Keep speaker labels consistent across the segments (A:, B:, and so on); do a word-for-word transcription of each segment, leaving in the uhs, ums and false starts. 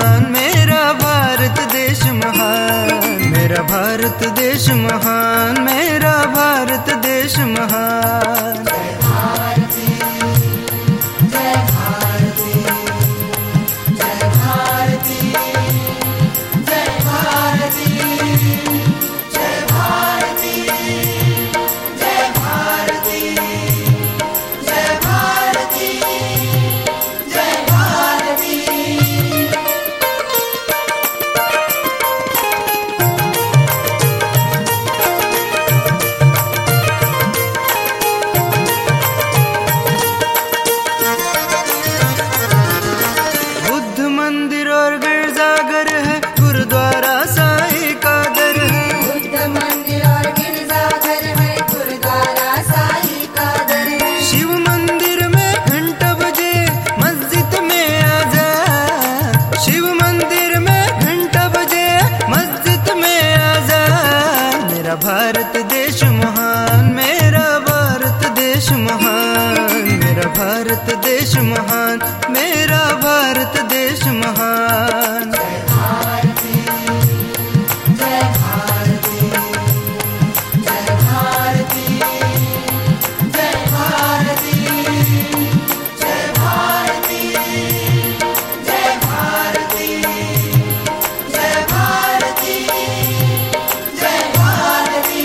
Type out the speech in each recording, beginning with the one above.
A: महान, मेरा भारत देश महान, मेरा भारत देश महान, मेरा भारत देश महान। मंदिर और गिरजाघर है, गुरुद्वारा साईं का दर है।
B: बुद्ध मंदिर और गिरजाघर है, गुरुद्वारा साईं का दर है।
A: शिव मंदिर में घंटा बजे, मस्जिद में आजा। शिव मंदिर में घंटा बजे, मस्जिद में आजा। मेरा भारत देश महान, मेरा भारत देश महान, मेरा भारत देश महान, मेरा भारत देश महान।
B: जय भारती, जय भारती, जय भारती, जय भारती, जय भारती, जय भारती, जय भारती, जय भारती।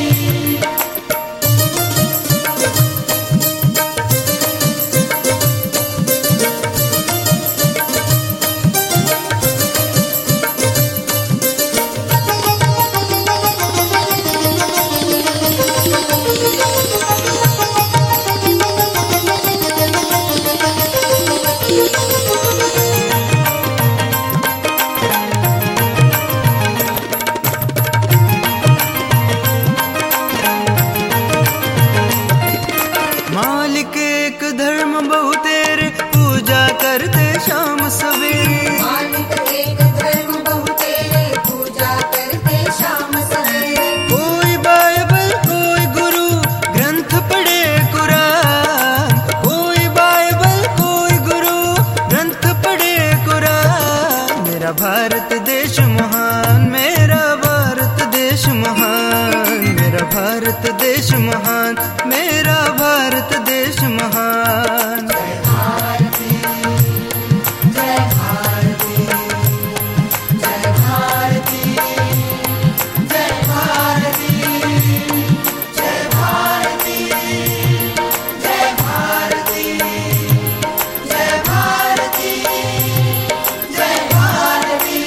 A: मालिक एक धर्म बहु तेरे, पूजा करते शाम सवेरे।
B: मालिक एक धर्म बहु तेरे, पूजा करते शाम सवेरे।
A: कोई बाइबल कोई गुरु ग्रंथ पढ़े कुरान, कोई बाइबल कोई गुरु ग्रंथ पढ़े कुरान। मेरा भारत देश महान, मेरा भारत देश महान, मेरा भारत देश महान, मेरा भारत देश महान।
B: जय भारती, जय भारती, जय भारती, जय भारती, जय भारती, जय भारती, जय भारती, जय भारती।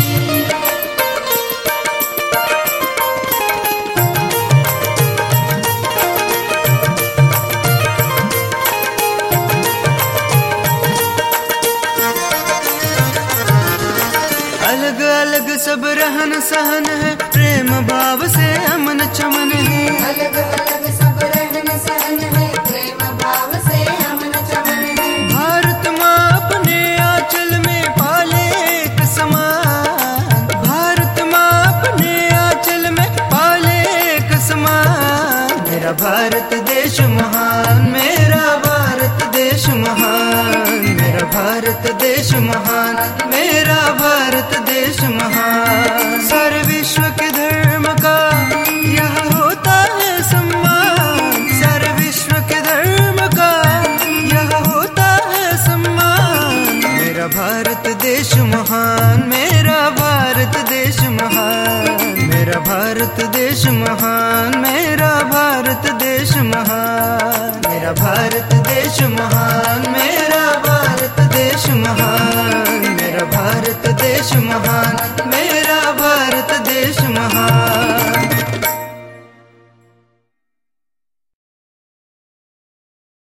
A: अलग अलग सब रहन सहन है, प्रेम भाव से अमन चमन है।
B: अलग अलग सब रहन सहन है, प्रेम भाव से अमन चमन है।
A: भारत माँ अपने आंचल में पाले एक समान, भारत माँ अपने आंचल में पाले एक समान। मेरा भारत देश महान, मेरा भारत देश महान, मेरा भारत देश महान, मेरा भारत देश महान। सारे विश्व के धर्म का यह होता है सम्मान, सारे विश्व के धर्म का यह होता है सम्मान। मेरा भारत देश महान, मेरा भारत देश महान, मेरा भारत देश महान, मेरा भारत देश महान, मेरा भारत देश महान, मेरा भारत देश महान, मेरा भारत देश महान, मेरा